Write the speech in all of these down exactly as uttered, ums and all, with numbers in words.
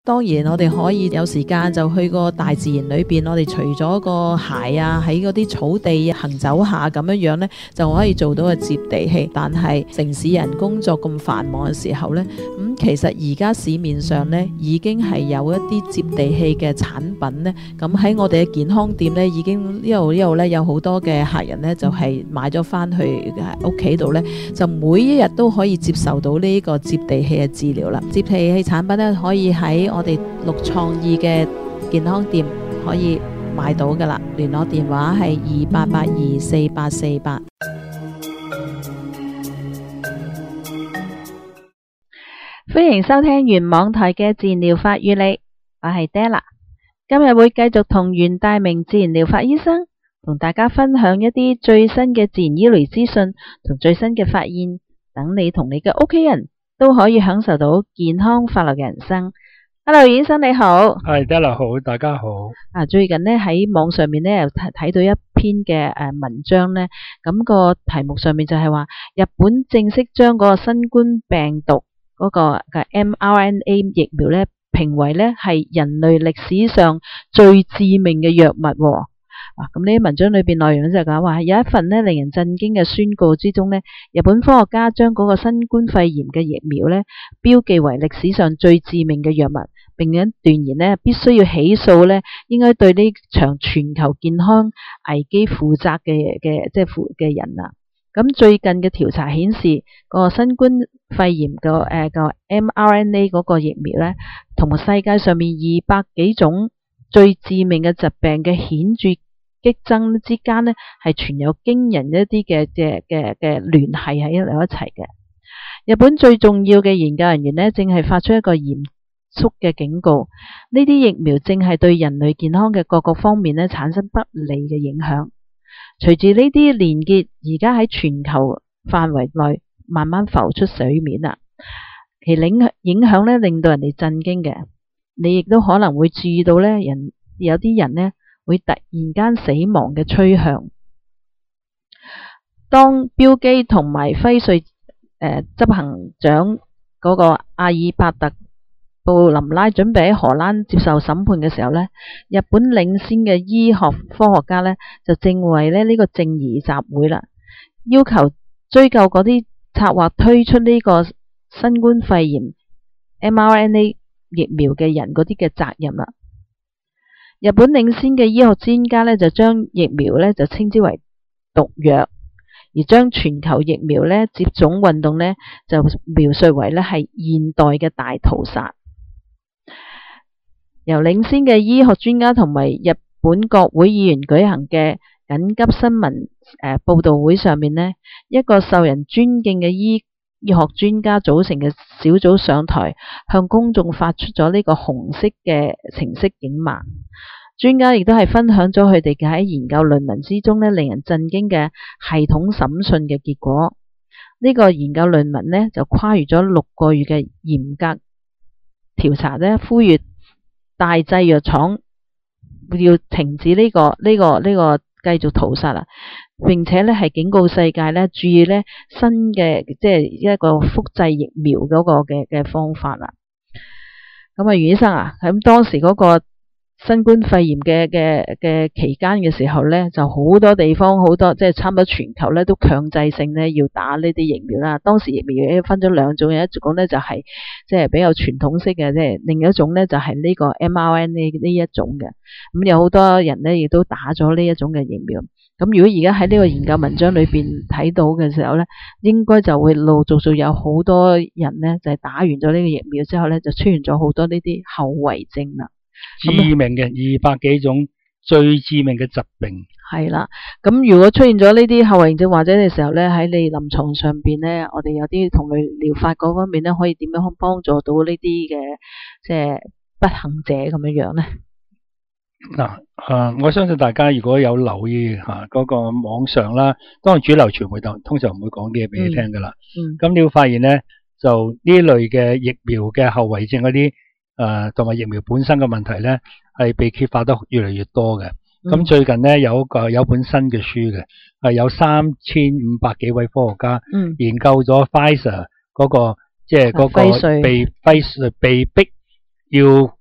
當然我哋可以有時間就去個大自然裏邊，我哋除咗個鞋啊，喺嗰啲草地行走下咁樣樣呢，就可以做到個接地氣。但係城市人工作咁繁忙嘅時候呢，咁、嗯、其實而家市面上呢已經係有一啲接地氣嘅產品呢。咁喺我哋嘅健康店呢，已經呢度呢度呢有好多嘅客人呢，就係、是、買咗翻去屋企度呢，就每一日都可以接受到呢個接地氣嘅治療啦。接地氣產品呢，可以喺我哋綠創意嘅健康店可以買到噶啦，聯絡電話係二八八二四八四八。 歡迎收聽原網台嘅自然療法與你，我係 Della， 今日會繼續同袁大明自然療法醫生同大家分享一啲最新嘅自然醫療資訊同最新嘅發現，等你同你嘅屋企人都可以享受到健康快樂嘅人生。Hello， 醫生你好。 係 Della 好，大家好。 啊，最近呢喺網上面呢又睇睇到一篇嘅誒文章呢，咁個題目上面就係話日本正式將嗰個新冠病毒嗰個嘅 M R N A 疫苗呢評為呢係人類歷史上最致命嘅藥物。啊，咁呢啲文章裏邊內容就講話有一份呢令人震驚嘅宣告之中呢，日本科學家將嗰個新冠肺炎嘅疫苗呢標記為歷史上最致命嘅藥物，並且斷言呢必須要起訴呢應該對呢場全球健康危機負責嘅嘅即係負嘅人啊。咁最近嘅調查顯示，個新冠肺炎個誒個 M R N A 嗰個疫苗呢，同世界上面二百幾種最致命嘅疾病嘅顯著激增之間呢，係存有驚人一啲嘅嘅嘅嘅聯繫喺一齊嘅。日本最重要嘅研究人員呢，正係發出一個嚴肅嘅警告，呢啲疫苗正係對人類健康嘅各個方面呢產生不利嘅影響。隨住呢啲連結而家喺全球範圍內慢慢浮出水面啦，其影影響呢令到人哋震驚嘅。你亦都可能會注意到呢，人有啲人呢會突然間死亡嘅趨向。當標基同埋輝瑞誒、呃、執行長嗰個阿爾伯特布林拉準備喺荷蘭接受審判嘅時候呢，日本領先嘅醫學科學家呢就正為咧呢個正義集會啦，要求追究嗰啲策劃推出呢個新冠肺炎 M R N A 疫苗嘅人嗰啲嘅責任啦。日本領先嘅醫學專家呢，就將疫苗呢就稱之為毒藥，而將全球疫苗呢接種運動呢就描述為呢係現代嘅大屠殺。由領先嘅醫學專家同埋日本國會議員舉行嘅緊急新聞誒、呃、報道會上面呢，一個受人尊敬嘅醫醫學專家組成嘅小組上台，向公眾發出咗呢個紅色嘅程式警碼。專家亦都係分享咗佢哋嘅喺研究論文之中呢令人震驚嘅系統審訊嘅結果。呢、這個研究論文呢，就跨越咗六個月嘅嚴格調查呢，呼籲大製藥廠要停止呢、這個呢、這個呢、這個繼續屠殺啦，並且呢係警告世界呢注意呢新嘅即係一個複製疫苗嗰個嘅嘅方法啦。咁啊，袁醫生啊，咁當時嗰個新冠肺炎嘅嘅嘅期間嘅時候呢，就好多地方好多即係差唔多全球呢都強制性呢要打呢啲疫苗啦。當時疫苗分咗兩種，有一種呢就係即係比較傳統式嘅，即係另一種呢就係呢個 M R N A 呢一種嘅。咁有好多人呢亦都打咗呢一種嘅疫苗。咁如果而家喺呢個研究文章裏邊睇到嘅時候呢，應該就會陸續續有好多人呢就係打完咗呢個疫苗之後呢，就出現咗好多呢啲後遺症啦。 致命嘅二百幾種最致命嘅疾病係啦。咁如果出現咗呢啲後遺症或者嘅時候咧，喺你臨床上邊咧，我哋有啲同類療法嗰方面咧，可以點樣幫助到呢啲嘅即係不幸者咁樣樣咧？ 嗱，誒，我相信大家如果有留意吓嗰個網上啦，當然主流傳媒就通常唔會講啲嘢俾你聽噶啦。嗯。咁你會發現咧，就呢類嘅疫苗嘅後遺症嗰啲。誒，同埋疫苗本身嘅問題咧，係被揭發得越嚟越多嘅。咁、嗯、最近咧有一個有本新嘅書嘅，係有三千五百幾位科學家研究咗 Pfizer 嗰個即係嗰個被輝瑞被逼要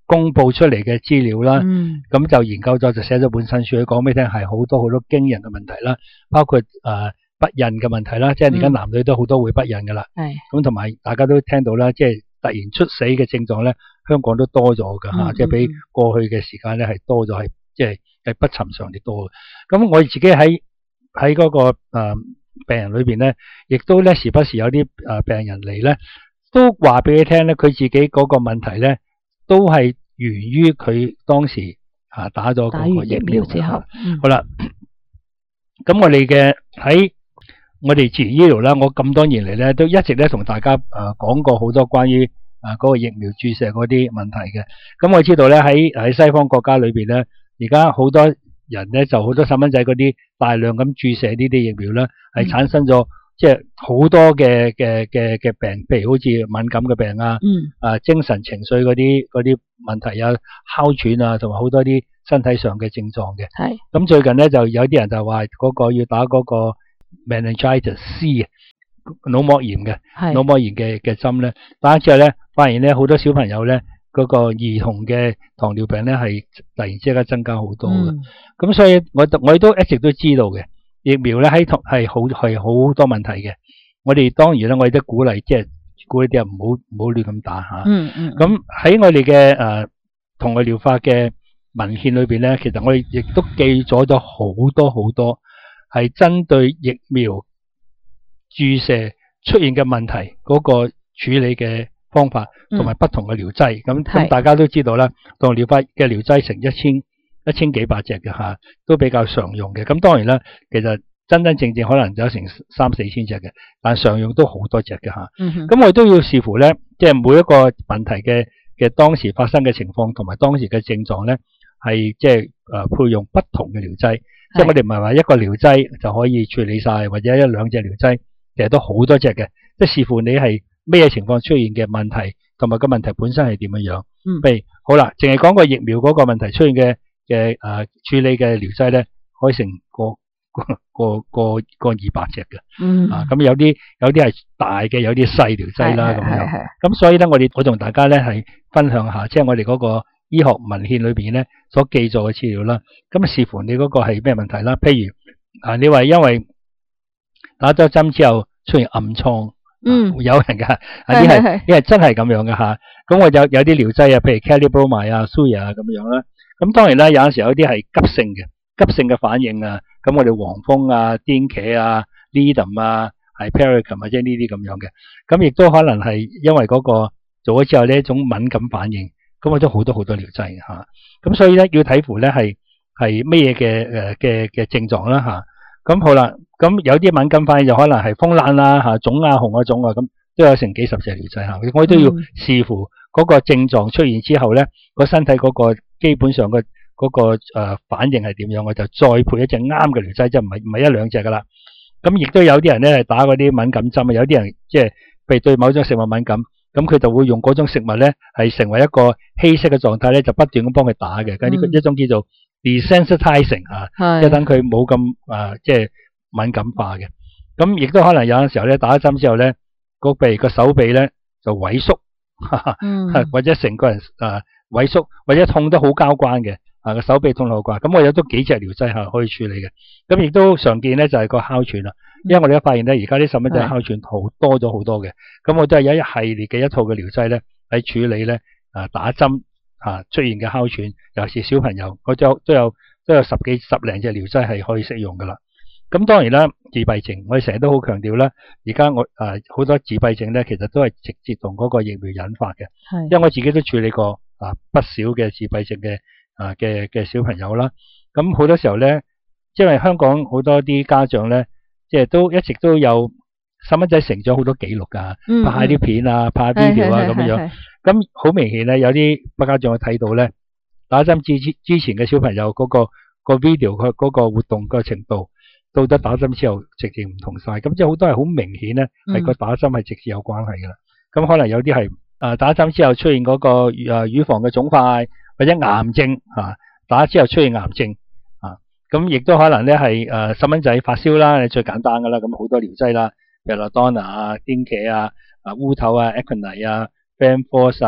公佈出嚟嘅資料啦。 嗯咁就研究咗就寫咗本新書，佢講俾你聽係好多好多驚人嘅問題啦，包括誒、呃、不孕嘅問題啦，即係而家男女都好多會不孕噶啦。 係咁同埋大家都聽到啦，即係突然出死嘅症狀咧，香港都多咗㗎嚇， 嗯即係比過去嘅時間咧係多咗，係即係係不尋常地多嘅。咁我自己喺喺嗰個誒、呃、病人裏邊咧，亦都咧時不時有啲誒病人嚟咧，都話俾你聽咧，佢自己嗰個問題咧都係源於佢當時啊打咗嗰個疫苗之後。 嗯、 好啦，咁我哋嘅喺我哋自然醫療啦，我咁多年嚟咧都一直咧同大家誒講過好多關於誒嗰個疫苗注射嗰啲問題嘅。咁我知道咧喺喺西方國家裏邊咧，而家好多人咧就好多細蚊仔嗰啲大量咁注射呢啲疫苗咧，係產生咗即係好多嘅嘅嘅嘅病，譬如好似敏感嘅病啊， 嗯啊精神情緒嗰啲嗰啲問題啊，哮喘啊，同埋好多啲身體上嘅症狀嘅。 係咁最近咧就有啲人就話嗰個要打嗰個 meningitis C 啊，腦膜炎嘅腦膜炎嘅嘅針咧，打咗之後咧，發現咧好多小朋友咧嗰、嗰個兒童嘅糖尿病咧係突然之間增加好多嘅。咁、嗯、所以我我亦都一直都知道嘅疫苗咧喺同係好係好多問題嘅。我哋當然咧，我哋都鼓勵即係鼓勵啲人唔好唔好亂咁打嚇。 嗯嗯。 咁喺我哋嘅誒同類療法嘅文獻裏邊咧，其實我哋亦都記咗咗好多好多係針對疫苗注射出現嘅問題嗰個處理嘅方法，同埋不同嘅療劑。咁、嗯、咁大家都知道啦，同療法嘅療劑成一千一千幾百隻嘅嚇，都比較常用嘅。咁當然啦，其實真真正正可能有成三四千隻嘅，但常用都好多隻嘅嚇。咁、嗯、我哋都要視乎咧，即係每一個問題嘅嘅當時發生嘅情況，同埋當時嘅症狀咧，係即係誒配用不同嘅療劑。即係我哋唔係話一個療劑就可以處理晒，或者一兩隻療劑，其實都好多隻嘅。即係視乎你係咩情況出現嘅問題，同埋個問題本身係點樣樣。嗯，譬如好啦，淨係講個疫苗嗰個問題出現嘅嘅誒處理嘅療劑咧，可以成個個個個二百隻嘅。嗯，啊咁有啲有啲係大嘅，有啲細療劑啦咁樣。咁所以咧，我哋我同大家咧係分享下，即係我哋嗰個醫學文獻裏邊咧所記載嘅資料啦。咁視乎你嗰個係咩問題啦。譬如啊，你話因為打咗針之後出現暗瘡，嗯，有人噶，啊啲係啲係真係咁樣嘅吓。咁我有有啲療劑啊，譬如 Calibromide 啊、Suya 啊咁樣啦。咁當然啦，有陣時有啲係急性嘅，急性嘅反應啊。咁我哋黃蜂啊、癲茄啊、Lidum 啊、Hypericum 或者呢啲咁樣嘅。咁亦都可能係因為嗰個做咗之後呢一種敏感反應。咁我都好多好多療劑嘅吓。咁所以咧要睇乎咧係係咩嘢嘅誒嘅嘅症狀啦吓。咁好啦，咁有啲敏感反應就可能係風癩啦吓、腫啊、紅啊、腫啊，咁都有成幾十隻療劑吓。我都要視乎嗰個症狀出現之後咧，個身體嗰個基本上個嗰個誒反應係點樣，我就再配一隻啱嘅療劑，即係唔係唔係一兩隻噶啦。咁亦都有啲人咧係打嗰啲敏感針啊，有啲人即係譬如對某種食物敏感，咁佢就會用嗰種食物咧係成為一個稀釋嘅狀態咧，就不斷咁幫佢打嘅。咁呢個一種叫做 desensitizing 啊，即係等佢冇咁誒即係敏感化嘅。咁亦都可能有陣時候咧打咗針之後咧，個鼻個手臂咧就萎縮，嗯、或者成個人誒、呃、萎縮，或者痛得好交關嘅，啊個手臂痛得好關。咁我有都幾隻療劑係可以處理嘅。咁亦都常見咧就係、是、個哮喘啦，因為我哋都發現咧而家啲細蚊仔哮喘好多咗好多嘅。咁我都係有一系列嘅一套嘅療劑咧喺處理咧啊打針啊出現嘅哮喘，尤其是小朋友，我都有都有都有十幾十零隻療劑係可以適用噶啦。咁當然啦，自閉症我哋成日都好強調啦。而家我誒好多自閉症咧，其實都係直接同嗰個疫苗引發嘅。係，因為我自己都處理過啊不少嘅自閉症嘅啊嘅嘅小朋友啦。咁好多時候咧，因為香港好多啲家長咧，即係都一直都有細蚊仔成咗好多記錄噶，嗯嗯拍下啲片啊，拍下 video 啊咁樣。咁好明顯咧，有啲不家長睇到咧，打針之之前嘅小朋友嗰個個 video 佢嗰個活動個程度。到咗打針之後，直接唔同晒，咁即係好多係好明顯咧，係個打針係直接有關係噶啦。咁、嗯、可能有啲係誒打針之後出現嗰個誒乳房嘅腫塊或者癌症啊，打之後出現癌症啊，咁亦都可能咧係誒細蚊仔發燒啦，係最簡單噶啦，咁好多療劑啦，譬如 Belladonna 啊、癲茄啊、啊烏頭啊、Equinase 啊、Benforce 啊、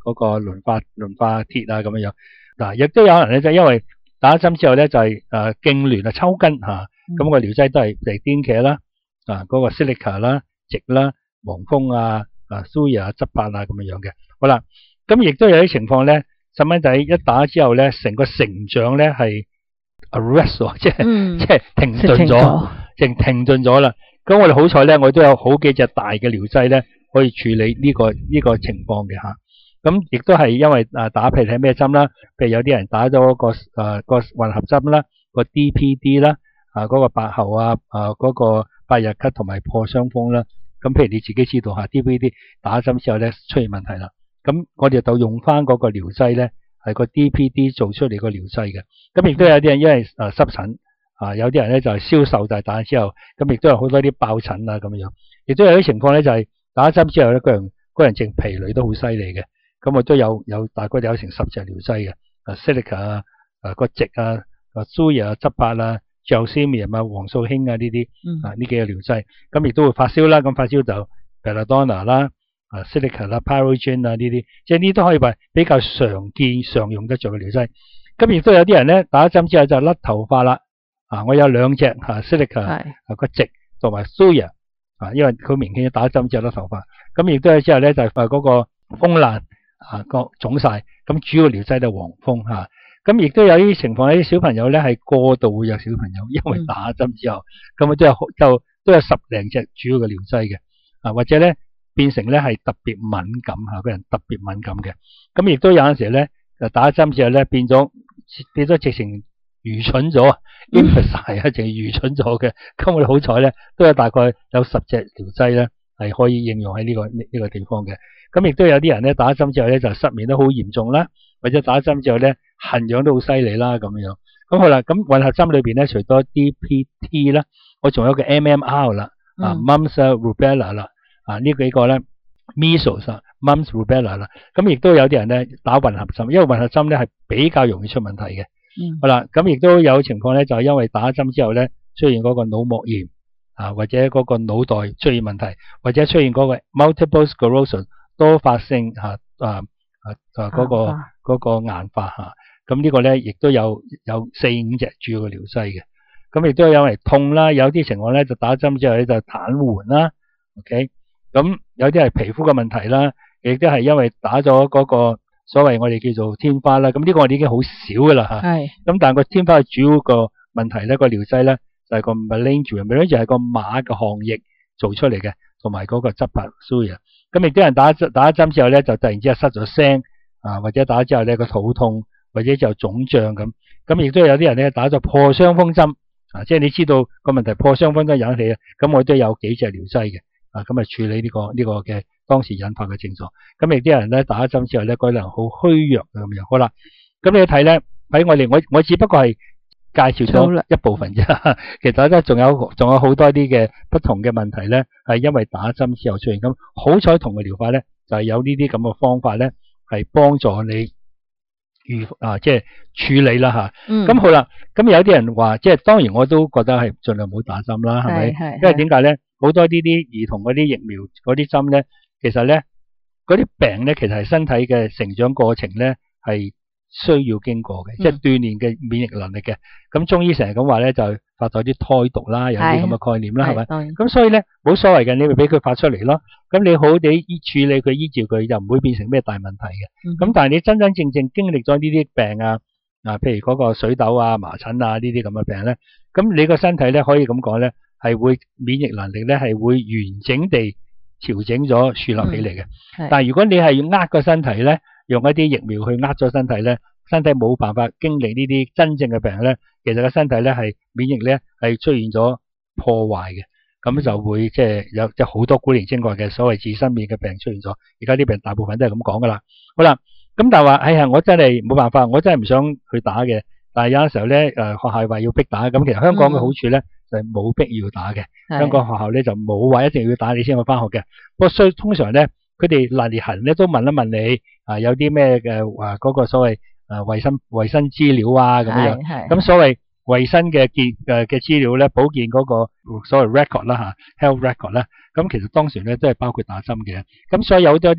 嗰個磷化磷化鐵啊咁樣樣。嗱，亦都有人咧就因為打針之後咧就係誒痙攣啊抽筋嚇，咁個療劑都係嚟顛茄啦，啊嗰個 silica 啦、矽啦、黃蜂啊、啊蘇葉啊、側柏啊咁樣樣嘅。好啦，咁亦都有啲情況咧，細蚊仔一打之後咧，成個成長咧係 arrest 喎，即係即係停頓咗，停停頓咗啦。咁我哋好彩咧，我都有好幾隻大嘅療劑咧，可以處理呢個呢個情況嘅嚇。咁亦都係因為啊打譬如睇咩針啦，譬如有啲人打咗個誒個混合針啦，個 D P D 啦，啊嗰個白喉啊，啊嗰個百日咳同埋破傷風啦。咁譬如你自己知道嚇 D P D 打針之後咧出現問題啦，咁我哋就用翻嗰個療劑咧係個 D P D 做出嚟個療劑嘅。咁亦都有啲人因為誒濕疹啊，有啲人咧就係消瘦，就係打之後，咁亦都有好多啲爆疹啊咁樣。亦都有啲情況咧就係打針之後咧個人個人淨疲累都好犀利嘅。咁我都有有大概有成十隻療劑嘅，啊 silica 啊，啊個矽啊，啊蘇葉啊、側柏啊、gelsemium啊、黃素興啊呢啲，啊呢幾個療劑，咁亦都會發燒啦，咁發燒就 belladonna 啦、啊 silica 啦、pyrogen 啊呢啲，即係呢都可以話比較常見常用得着嘅療劑。咁亦都有啲人咧打針之後就甩頭髮啦，啊我有兩隻嚇 silica 啊個矽同埋蘇葉啊，因為佢明顯打針之後甩頭髮，咁亦都有之後咧就係誒嗰個風爛。啊，個腫晒，咁主要療劑都係黃蜂嚇，咁亦都有啲情況，啲小朋友咧係過度會有小朋友，因為打針之後，咁啊都有就都有十零隻主要嘅療劑嘅，啊或者咧變成咧係特別敏感嚇，個人特別敏感嘅，咁亦都有陣時咧就打針之後咧變咗變咗直情愚蠢咗 emphasize 啊，淨係愚蠢咗嘅，咁我哋好彩咧都有大概有十隻療劑咧係可以應用喺呢個呢呢個地方嘅。咁亦都有啲人咧打針之後咧就失眠都好嚴重啦，或者打針之後咧痕癢都好犀利啦咁樣。咁好啦，咁混合針裏邊咧除咗 D P T 啦，我仲有個 M M R 啦，啊 Mumps Rubella 啦，啊呢幾個咧 Measles 啊 Mumps Rubella 啦，咁亦都有啲人咧打混合針，因為混合針咧係比較容易出問題嘅。嗯、好啦，咁亦都有情況咧就係因為打針之後咧出現嗰個腦膜炎啊，或者嗰個腦袋出現問題，或者出現嗰個 Multiple Sclerosis。多發性嚇啊啊啊嗰個嗰個硬化嚇，咁呢個咧亦都有有四五隻主要嘅療劑嘅，咁亦都有人痛啦，有啲情況咧就打針之後咧就癱瘓啦 ，OK，咁有啲係皮膚嘅問題啦，亦都係因為打咗嗰個所謂我哋叫做天花啦，咁呢個我哋已經好少噶啦嚇，係，咁但係個天花嘅主要個問題咧個療劑咧就係個 melange，melange 係個馬嘅汗液做出嚟嘅，同埋嗰個側柏蘇葉。咁亦都有人打打一針之後咧，就突然之間失咗聲啊，或者打咗之後咧個肚痛，或者就腫脹咁。咁亦都有啲人咧打咗破傷風針啊，即係你知道個問題破傷風都引起嘅。咁我都有幾隻療劑嘅啊，咁啊處理呢個呢個嘅當時引發嘅症狀。咁亦都有人咧打一針之後咧，個人好虛弱咁樣。好啦，咁你睇咧喺我哋我我只不過係介紹咗一部分啫，其實咧仲有仲有好多啲嘅不同嘅問題咧，係因為打針之後出現。咁好彩同嘅療法咧，就係有呢啲咁嘅方法咧，係幫助你預啊，即係處理啦吓。咁、嗯、好啦，咁有啲人話，即係當然我都覺得係盡量唔好打針啦，係咪？因為點解咧？好多呢啲兒童嗰啲疫苗嗰啲針咧，其實咧嗰啲病咧，其實係身體嘅成長過程咧係需要經過嘅，即係鍛煉嘅免疫能力嘅。咁、嗯、中醫成日咁話咧，就發咗啲胎毒啦，有啲咁嘅概念啦，係咪？咁所以咧冇所謂嘅，你咪俾佢發出嚟咯。咁你好好地醫處理佢，醫治佢，就唔會變成咩大問題嘅。咁、嗯、但係你真真正正經歷咗呢啲病啊，啊，譬如嗰個水痘啊、麻疹啊呢啲咁嘅病咧，咁你個身體咧可以咁講咧，係會免疫能力咧係會完整地調整咗樹立起嚟嘅。嗯、但係如果你係要呃個身體咧，用一啲疫苗去呃咗身體咧，身體冇辦法經歷呢啲真正嘅病咧，其實個身體咧係免疫咧係出現咗破壞嘅，咁就會即係有即係好多古靈精怪嘅所謂自身免疫嘅病出現咗。而家啲病大部分都係咁講噶啦。好啦，咁但係話哎呀，我真係冇辦法，我真係唔想去打嘅。但係有陣時候咧，誒學校話要逼打，咁其實香港嘅好處咧、嗯、就係冇逼要打嘅。香港學校咧就冇話一定要打你先去翻學嘅。不過所以通常咧，佢哋嗱你痕咧都問一問你啊，有啲咩嘅話嗰個所謂誒衞生衞生資料啊咁樣。咁所謂衞生嘅健誒嘅資料咧，保健嗰個所謂 record 啦嚇 health record 啦，咁其實當時咧都係包括打針嘅。咁所以有好多啲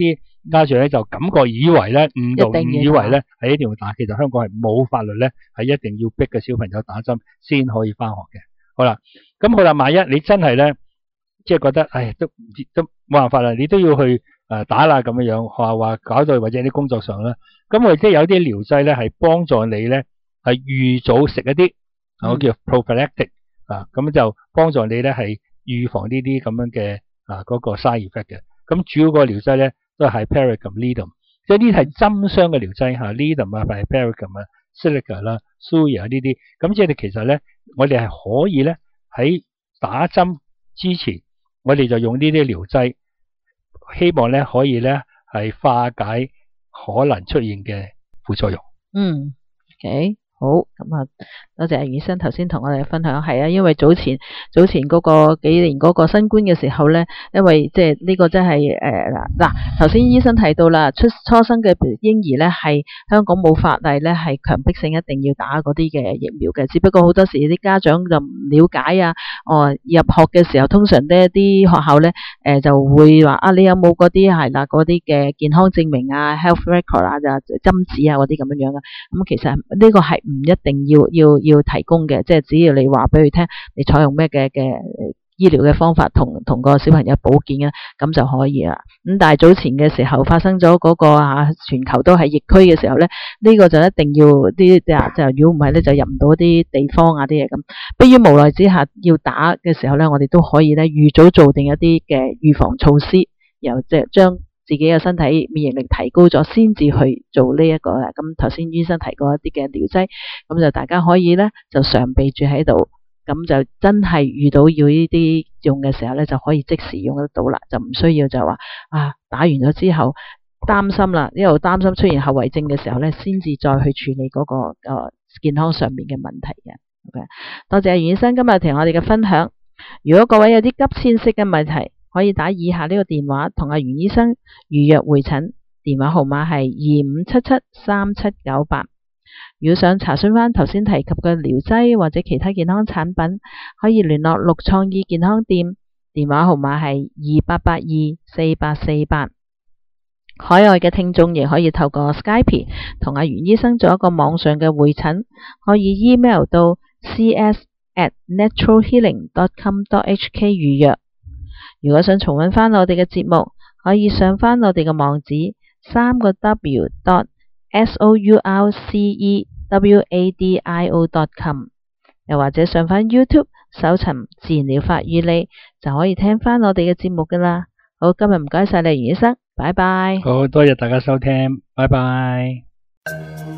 家長咧就感覺以為咧誤導， 一定要誤以為咧係一定要打，其實香港係冇法律咧係一定要逼個小朋友打針先可以翻學嘅。好啦，咁好啦，萬一你真係咧即係覺得唉都唔知都冇辦法啦，你都要去誒打啦咁樣樣，學校話搞到或者啲工作上啦，咁我哋即係有啲療劑咧係幫助你咧係預早食一啲， 嗯、 我叫 prophylactic 啊，咁就幫助你咧係預防呢啲咁樣嘅啊嗰、嗰個 side effect 嘅。咁主要個療劑咧都係 hypericum、lidum， 即係呢啲係針傷嘅療劑嚇 lidum 啊、hypericum 啊、silica 啦、suya 呢啲，咁即係其實咧我哋係可以咧喺打針之前，我哋就用呢啲療劑，希望咧可以咧係化解可能出現嘅副作用。 嗯 ，OK。好，咁啊，多謝阿袁醫生頭先同我哋分享，係啊，因為早前早前嗰個幾年嗰個新冠嘅時候咧，因為即係呢個真係誒嗱嗱，頭、呃、先醫生提到啦，出初生嘅嬰兒咧係香港冇法例咧係強迫性一定要打嗰啲嘅疫苗嘅，只不過好多時啲家長就唔了解啊，哦入學嘅時候通常呢啲學校咧誒、呃、就會話啊你有冇嗰啲係啦嗰啲嘅健康證明啊 health record 啊就針紙啊嗰啲咁樣樣嘅，咁其實呢個係唔一定要要要提供嘅，即係只要你話俾佢聽，你採用咩嘅嘅醫療嘅方法同同個小朋友保健啊，咁就可以啦。咁但係早前嘅時候發生咗嗰個啊全球都係疫區嘅時候咧，呢個就一定要啲啊就如果唔係咧就入唔到啲地方啊啲嘢咁。迫於無奈之下要打嘅時候咧，我哋都可以咧預早做定一啲嘅預防措施，然後即係將自己嘅身體免疫力提高咗，先至去做呢、這、一個啦。咁頭先醫生提過一啲嘅療劑，咁就大家可以咧就常備住喺度，咁就真係遇到要呢啲用嘅時候咧，就可以即時用得到啦，就唔需要就話啊打完咗之後擔心啦，一路擔心出現後遺症嘅時候咧，先至再去處理嗰、那個誒、呃、健康上面嘅問題嘅。OK， 多謝袁醫生今日同我哋嘅分享。如果各位有啲急切式嘅問題，可以打以下呢個電話同阿袁醫生預約會診，電話號碼係二五七七三七九八。如果想查詢翻頭先提及嘅療劑或者其他健康產品，可以聯絡六創意健康店，電話號碼係二八八二四八四八。海外嘅聽眾亦可以透過 Skype 同阿袁醫生做一個網上嘅會診，可以 email 到 c s at natural healing dot com dot h k 預約。如果想重溫翻我哋嘅節目，可以上翻我哋嘅網址三個 w dot s o u r c e w a d i o dot com， 又或者上翻 YouTube 搜尋自然療法與你，就可以聽翻我哋嘅節目噶啦。好，今日唔該晒你袁醫生，拜拜。 好多謝大家收聽，拜拜。